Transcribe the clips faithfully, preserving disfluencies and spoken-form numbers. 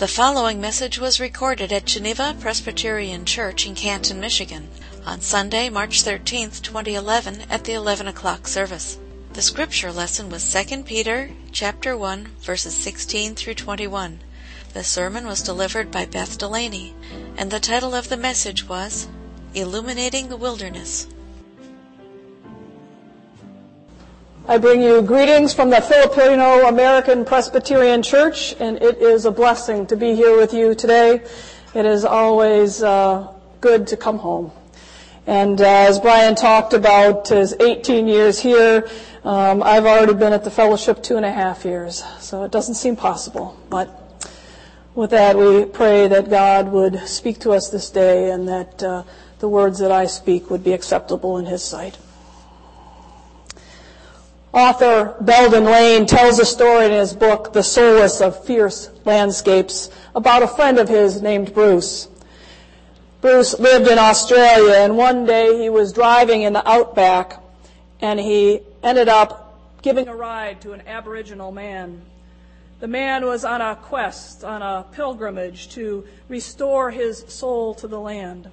The following message was recorded at Geneva Presbyterian Church in Canton, Michigan, on Sunday, March thirteenth, twenty eleven, at the eleven o'clock service. The scripture lesson was Second Peter chapter one, verses sixteen through twenty-one. The sermon was delivered by Beth Delaney, and the title of the message was Illuminating the Wilderness. I bring you greetings from the Filipino American Presbyterian Church, and it is a blessing to be here with you today. It is always uh, good to come home. And uh, as Brian talked about his eighteen years here, um, I've already been at the fellowship two and a half years, so it doesn't seem possible. But with that, we pray that God would speak to us this day and that uh, the words that I speak would be acceptable in His sight. Author Belden Lane tells a story in his book, The Solace of Fierce Landscapes, about a friend of his named Bruce. Bruce lived in Australia, and one day he was driving in the outback, and he ended up giving a ride to an Aboriginal man. The man was on a quest, on a pilgrimage to restore his soul to the land.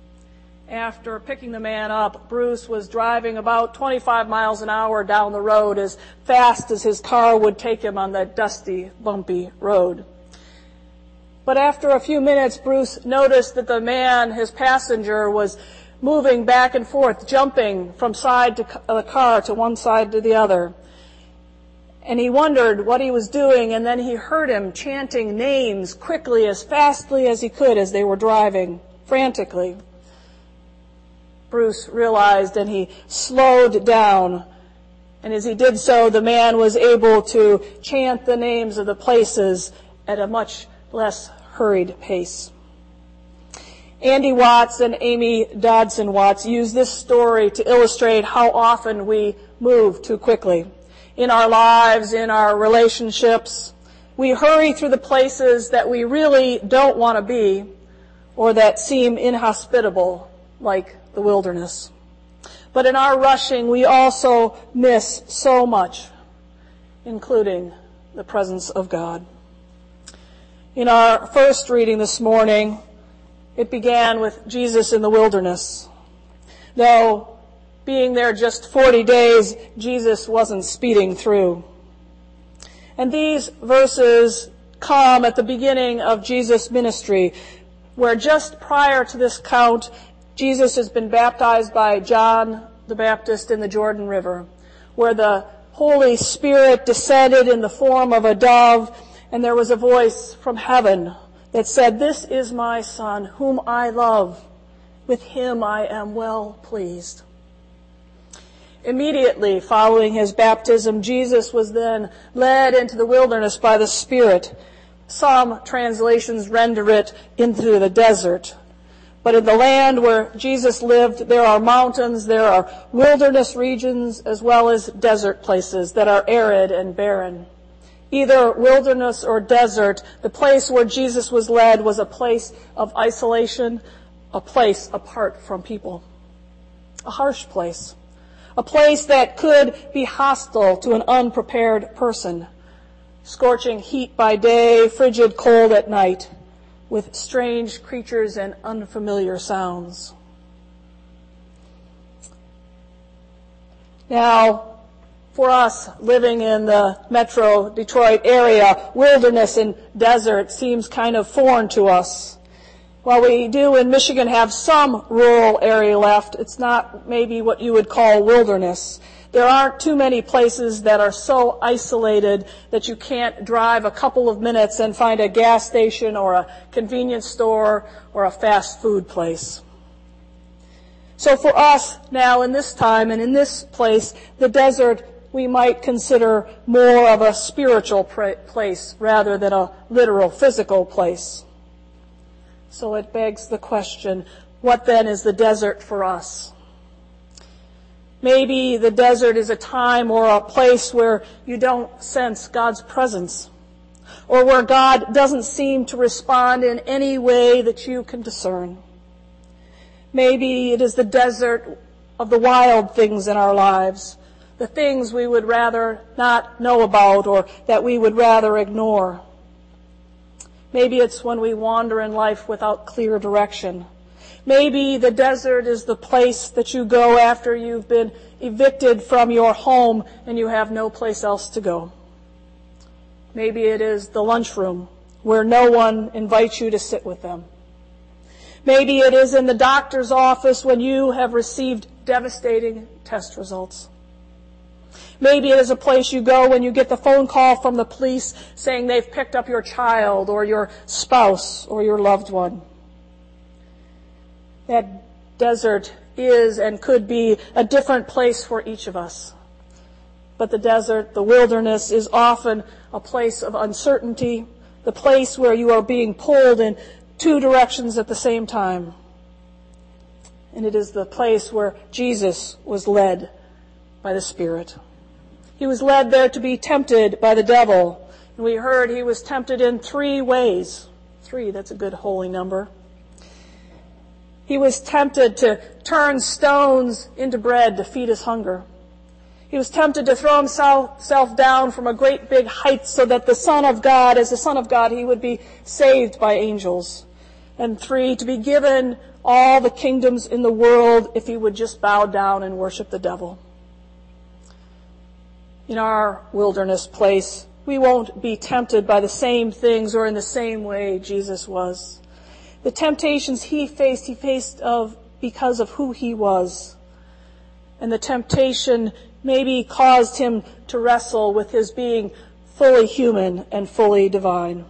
After picking the man up, Bruce was driving about twenty-five miles an hour down the road as fast as his car would take him on that dusty, bumpy road. But after a few minutes, Bruce noticed that the man, his passenger, was moving back and forth, jumping from side to the car to one side to the other. And he wondered what he was doing, and then he heard him chanting names quickly, as fastly as he could as they were driving, frantically. Bruce realized, and he slowed down. And as he did so, the man was able to chant the names of the places at a much less hurried pace. Andy Watts and Amy Dodson Watts use this story to illustrate how often we move too quickly. In our lives, in our relationships, we hurry through the places that we really don't want to be or that seem inhospitable, like the wilderness. But in our rushing, we also miss so much, including the presence of God. In our first reading this morning, it began with Jesus in the wilderness. Though being there just forty days, Jesus wasn't speeding through. And these verses come at the beginning of Jesus' ministry, where just prior to this count, Jesus has been baptized by John the Baptist in the Jordan River, where the Holy Spirit descended in the form of a dove, and there was a voice from heaven that said, "This is my Son, whom I love. With him I am well pleased." Immediately following his baptism, Jesus was then led into the wilderness by the Spirit. Some translations render it into the desert. But in the land where Jesus lived, there are mountains, there are wilderness regions, as well as desert places that are arid and barren. Either wilderness or desert, the place where Jesus was led was a place of isolation, a place apart from people. A harsh place. A place that could be hostile to an unprepared person. Scorching heat by day, frigid cold at night, with strange creatures and unfamiliar sounds. Now, for us living in the metro Detroit area, wilderness and desert seems kind of foreign to us. While we do in Michigan have some rural area left, it's not maybe what you would call wilderness. There aren't too many places that are so isolated that you can't drive a couple of minutes and find a gas station or a convenience store or a fast food place. So for us now in this time and in this place, the desert we might consider more of a spiritual place rather than a literal physical place. So it begs the question, what then is the desert for us? Maybe the desert is a time or a place where you don't sense God's presence, or where God doesn't seem to respond in any way that you can discern. Maybe it is the desert of the wild things in our lives, the things we would rather not know about or that we would rather ignore. Maybe it's when we wander in life without clear direction. Maybe the desert is the place that you go after you've been evicted from your home and you have no place else to go. Maybe it is the lunchroom where no one invites you to sit with them. Maybe it is in the doctor's office when you have received devastating test results. Maybe it is a place you go when you get the phone call from the police saying they've picked up your child or your spouse or your loved one. That desert is and could be a different place for each of us. But the desert, the wilderness, is often a place of uncertainty, the place where you are being pulled in two directions at the same time. And it is the place where Jesus was led by the Spirit. He was led there to be tempted by the devil. And we heard he was tempted in three ways. Three, that's a good holy number. He was tempted to turn stones into bread to feed his hunger. He was tempted to throw himself down from a great big height so that the Son of God, as the Son of God, he would be saved by angels. And three, to be given all the kingdoms in the world if he would just bow down and worship the devil. In our wilderness place, we won't be tempted by the same things or in the same way Jesus was. The temptations he faced, he faced of because of who he was. And the temptation maybe caused him to wrestle with his being fully human and fully divine.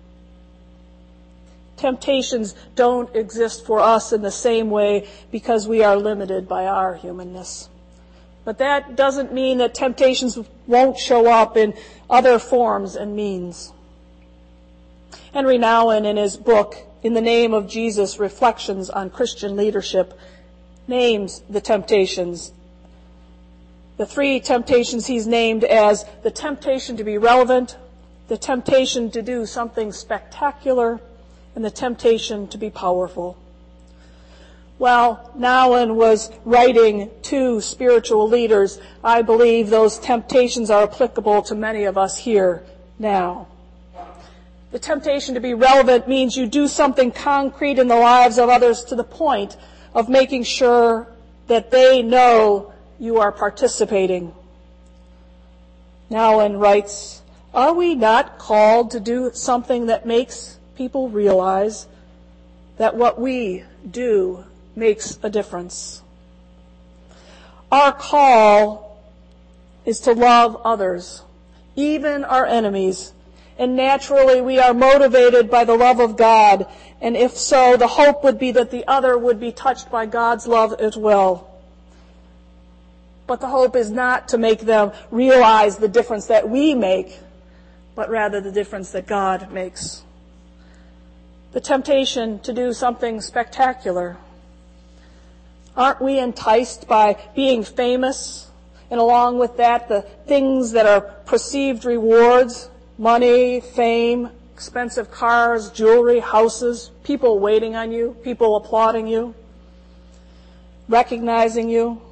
Temptations don't exist for us in the same way because we are limited by our humanness. But that doesn't mean that temptations won't show up in other forms and means. Henry Nouwen, in his book, In the Name of Jesus, Reflections on Christian Leadership, names the temptations. The three temptations he's named as the temptation to be relevant, the temptation to do something spectacular, and the temptation to be powerful. While Nouwen was writing to spiritual leaders, I believe those temptations are applicable to many of us here now. The temptation to be relevant means you do something concrete in the lives of others to the point of making sure that they know you are participating. Nouwen writes, "Are we not called to do something that makes people realize that what we do makes a difference? Our call is to love others, even our enemies, and naturally we are motivated by the love of God, and if so, the hope would be that the other would be touched by God's love as well. But the hope is not to make them realize the difference that we make, but rather the difference that God makes." The temptation to do something spectacular. Aren't we enticed by being famous, and along with that, the things that are perceived rewards, money, fame, expensive cars, jewelry, houses, people waiting on you, people applauding you, recognizing you?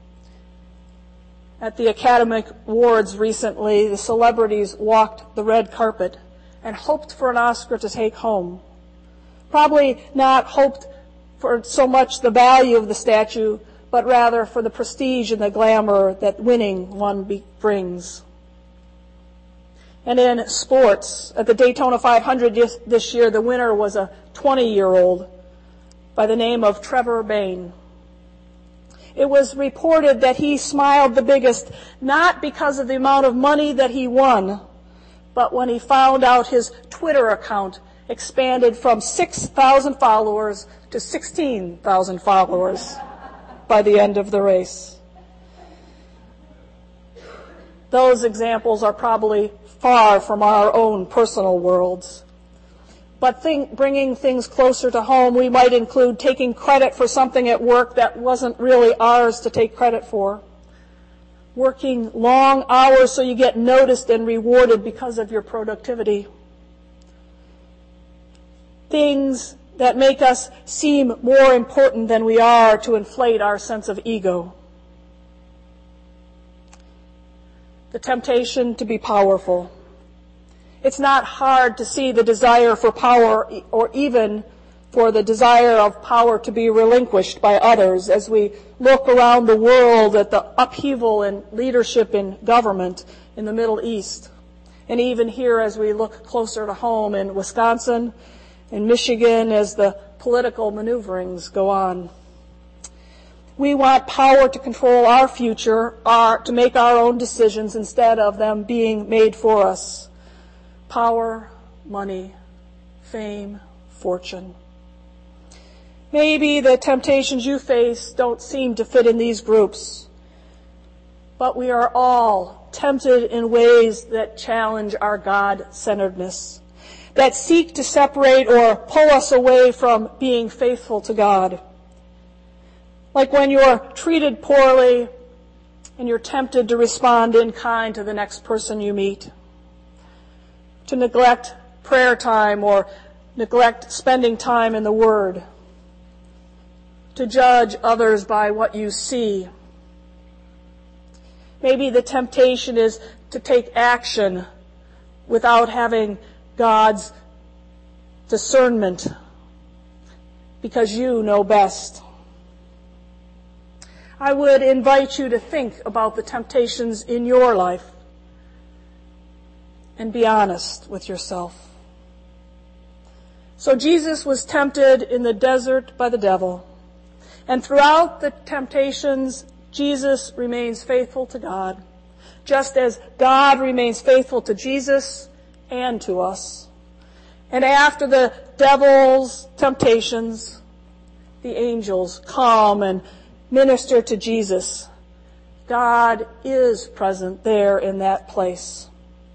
At the Academy Awards recently, the celebrities walked the red carpet and hoped for an Oscar to take home. Probably not hoped for so much the value of the statue, but rather for the prestige and the glamour that winning one be- brings. And in sports, at the Daytona five hundred this year, the winner was a twenty-year-old by the name of Trevor Bayne. It was reported that he smiled the biggest, not because of the amount of money that he won, but when he found out his Twitter account expanded from six thousand followers to sixteen thousand followers by the end of the race. Those examples are probably far from our own personal worlds. But think, bringing things closer to home, we might include taking credit for something at work that wasn't really ours to take credit for. Working long hours so you get noticed and rewarded because of your productivity. Things that make us seem more important than we are to inflate our sense of ego. The temptation to be powerful. It's not hard to see the desire for power, or even for the desire of power to be relinquished by others, as we look around the world at the upheaval in leadership in government in the Middle East. And even here as we look closer to home in Wisconsin and Michigan as the political maneuverings go on. We want power to control our future, our, to make our own decisions instead of them being made for us. Power, money, fame, fortune. Maybe the temptations you face don't seem to fit in these groups, but we are all tempted in ways that challenge our God-centeredness, that seek to separate or pull us away from being faithful to God. Like when you're treated poorly and you're tempted to respond in kind to the next person you meet, to neglect prayer time or neglect spending time in the Word, to judge others by what you see. Maybe the temptation is to take action without having God's discernment because you know best. I would invite you to think about the temptations in your life and be honest with yourself. So Jesus was tempted in the desert by the devil. And throughout the temptations, Jesus remains faithful to God, just as God remains faithful to Jesus and to us. And after the devil's temptations, the angels come and minister to Jesus. God is present there in that place.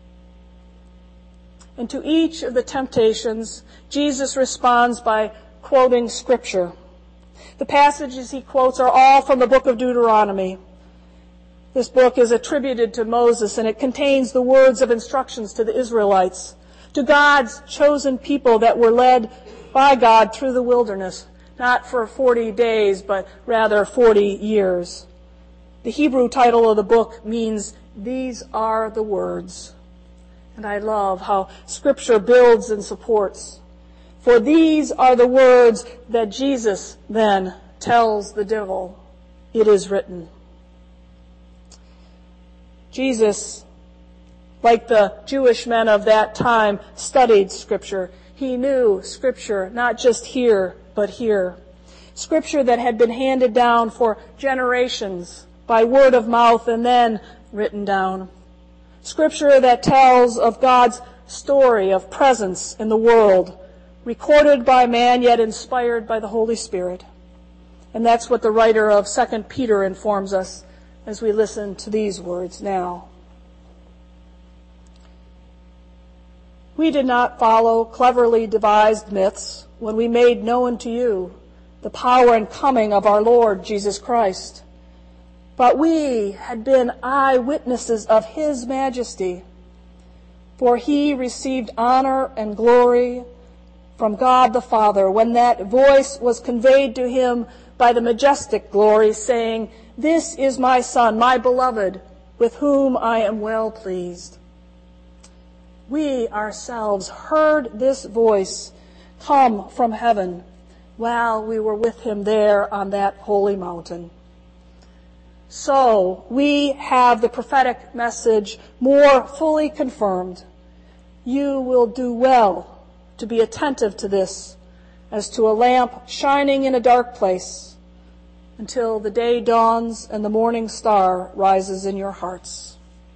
And to each of the temptations, Jesus responds by quoting Scripture. The passages he quotes are all from the book of Deuteronomy. This book is attributed to Moses, and it contains the words of instructions to the Israelites, to God's chosen people that were led by God through the wilderness, not for forty days, but rather forty years. The Hebrew title of the book means, "These are the words." And I love how Scripture builds and supports. For these are the words that Jesus then tells the devil, "It is written." Jesus, like the Jewish men of that time, studied Scripture. He knew Scripture, not just here, but here. Scripture that had been handed down for generations by word of mouth and then written down. Scripture that tells of God's story of presence in the world, recorded by man yet inspired by the Holy Spirit. And that's what the writer of Second Peter informs us as we listen to these words now. We did not follow cleverly devised myths when we made known to you the power and coming of our Lord Jesus Christ. But we had been eyewitnesses of His majesty, for He received honor and glory from God the Father when that voice was conveyed to Him by the majestic glory, saying, "This is my Son, my beloved, with whom I am well pleased." We ourselves heard this voice come from heaven while we were with Him there on that holy mountain. So we have the prophetic message more fully confirmed. You will do well to be attentive to this as to a lamp shining in a dark place until the day dawns and the morning star rises in your hearts.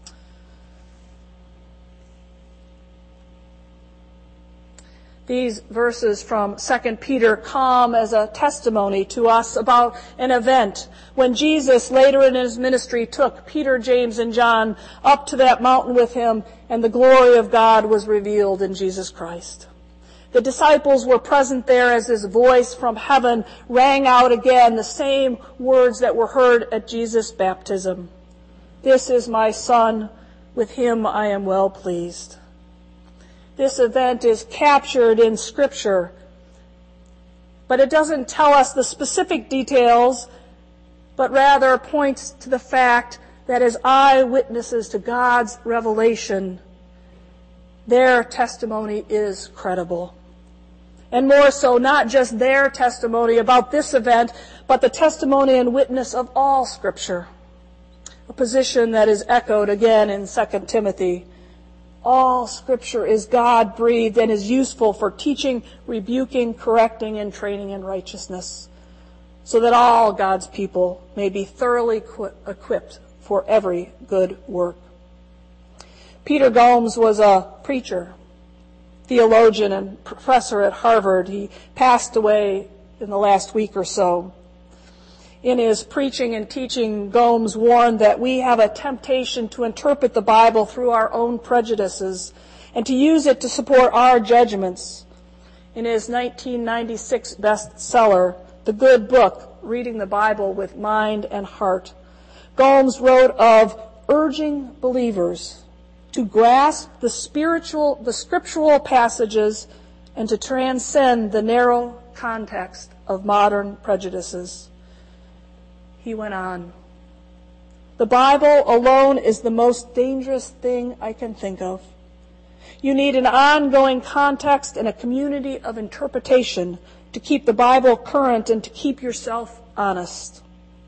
These verses from Second Peter come as a testimony to us about an event when Jesus later in His ministry took Peter, James, and John up to that mountain with Him, and the glory of God was revealed in Jesus Christ. The disciples were present there as His voice from heaven rang out again, the same words that were heard at Jesus' baptism. "This is my Son, with Him I am well pleased." This event is captured in Scripture, but it doesn't tell us the specific details, but rather points to the fact that as eyewitnesses to God's revelation, their testimony is credible. And more so, not just their testimony about this event, but the testimony and witness of all Scripture. A position that is echoed again in Second Timothy. All Scripture is God-breathed and is useful for teaching, rebuking, correcting, and training in righteousness, so that all God's people may be thoroughly equi- equipped for every good work. Peter Gomes was a preacher, theologian, and professor at Harvard. He passed away in the last week or so. In his preaching and teaching, Gomes warned that we have a temptation to interpret the Bible through our own prejudices and to use it to support our judgments. In his nineteen ninety-six bestseller, The Good Book, Reading the Bible with Mind and Heart, Gomes wrote of urging believers to grasp the spiritual, the scriptural passages and to transcend the narrow context of modern prejudices. He went on, "The Bible alone is the most dangerous thing I can think of. You need an ongoing context and a community of interpretation to keep the Bible current and to keep yourself honest."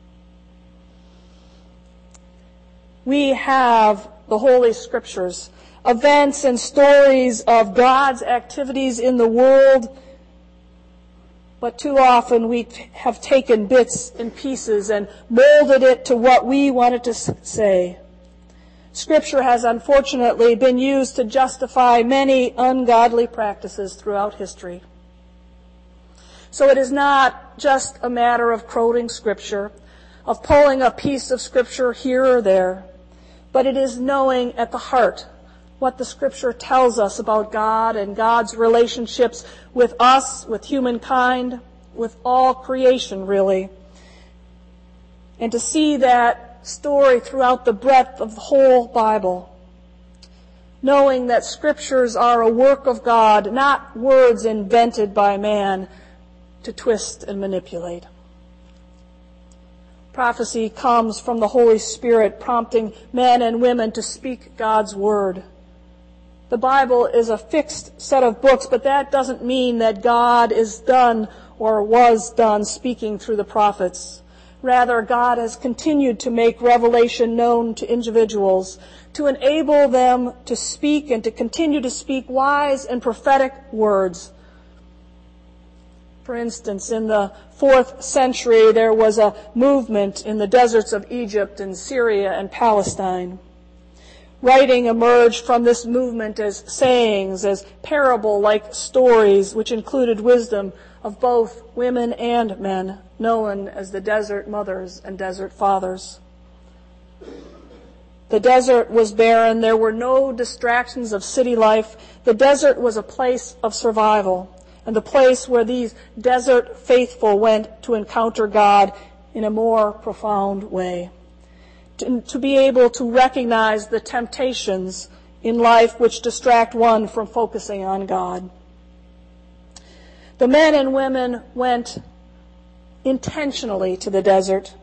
We have the Holy Scriptures, events and stories of God's activities in the world, but too often we have taken bits and pieces and molded it to what we wanted to say. Scripture has unfortunately been used to justify many ungodly practices throughout history. So it is not just a matter of quoting Scripture, of pulling a piece of Scripture here or there, but it is knowing at the heart what the Scripture tells us about God and God's relationships with us, with humankind, with all creation, really. And to see that story throughout the breadth of the whole Bible. Knowing that Scriptures are a work of God, not words invented by man to twist and manipulate. Prophecy comes from the Holy Spirit, prompting men and women to speak God's word. The Bible is a fixed set of books, but that doesn't mean that God is done or was done speaking through the prophets. Rather, God has continued to make revelation known to individuals, to enable them to speak and to continue to speak wise and prophetic words. For instance, in the fourth century, there was a movement in the deserts of Egypt and Syria and Palestine. Writing emerged from this movement as sayings, as parable-like stories, which included wisdom of both women and men, known as the desert mothers and desert fathers. The desert was barren. There were no distractions of city life. The desert was a place of survival, and the place where these desert faithful went to encounter God in a more profound way. To, to be able to recognize the temptations in life which distract one from focusing on God. The men and women went intentionally to the desert.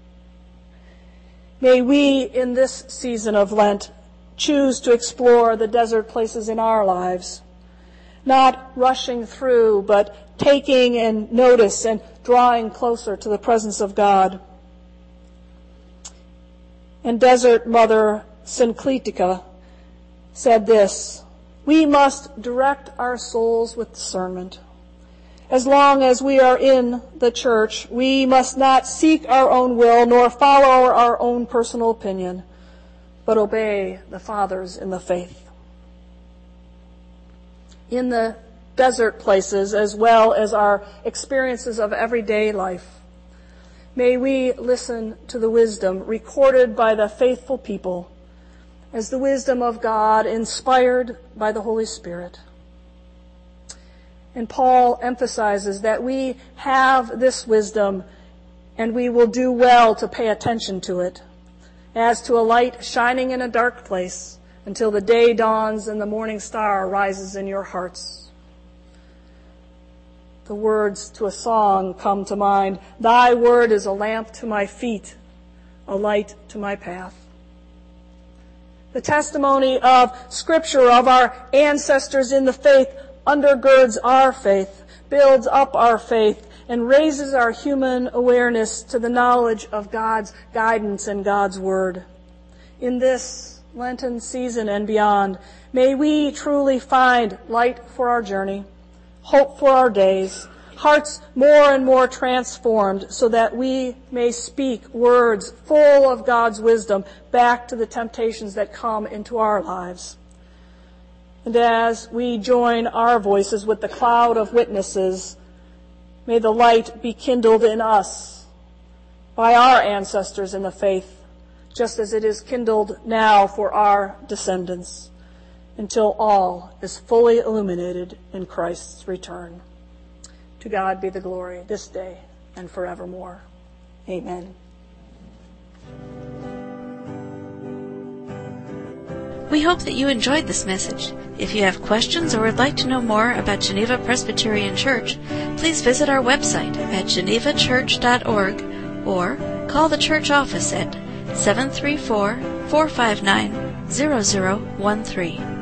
May we, in this season of Lent, choose to explore the desert places in our lives, not rushing through, but taking in notice and drawing closer to the presence of God. And Desert Mother Syncletica said this, "We must direct our souls with discernment. As long as we are in the church, we must not seek our own will nor follow our own personal opinion, but obey the fathers in the faith." In the desert places, as well as our experiences of everyday life, may we listen to the wisdom recorded by the faithful people as the wisdom of God inspired by the Holy Spirit. And Paul emphasizes that we have this wisdom and we will do well to pay attention to it, as to a light shining in a dark place until the day dawns and the morning star rises in your hearts. The words to a song come to mind. Thy word is a lamp to my feet, a light to my path. The testimony of Scripture, of our ancestors in the faith, undergirds our faith, builds up our faith, and raises our human awareness to the knowledge of God's guidance and God's Word. In this Lenten season and beyond, may we truly find light for our journey, hope for our days, hearts more and more transformed so that we may speak words full of God's wisdom back to the temptations that come into our lives. And as we join our voices with the cloud of witnesses, may the light be kindled in us by our ancestors in the faith, just as it is kindled now for our descendants, until all is fully illuminated in Christ's return. To God be the glory this day and forevermore. Amen. We hope that you enjoyed this message. If you have questions or would like to know more about Geneva Presbyterian Church, please visit our website at geneva church dot org or call the church office at seven three four, four five nine, zero zero one three.